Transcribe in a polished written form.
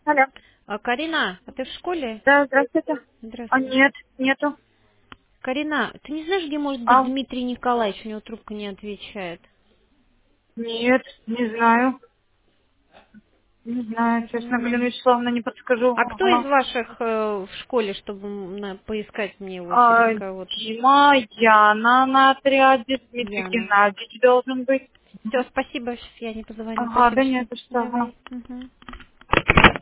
Алло. Карина, а ты в школе? Да, здравствуйте. А, Здравствуй. нет, нету. Карина, ты не знаешь, где может быть А, Дмитрий Николаевич? У него трубка не отвечает. нет, не знаю. Не знаю, честно, Галина М. Вячеславовна, не подскажу. А кто из Ага. ваших в школе, чтобы поискать мне его через А, кого-то? Дима, Яна на отряде, Дмитрий Яна. Геннадьевич должен быть. Все, спасибо, сейчас я не позвоню. Ага, Спасибо. да нет, ты что, ага. Давай. Мгм.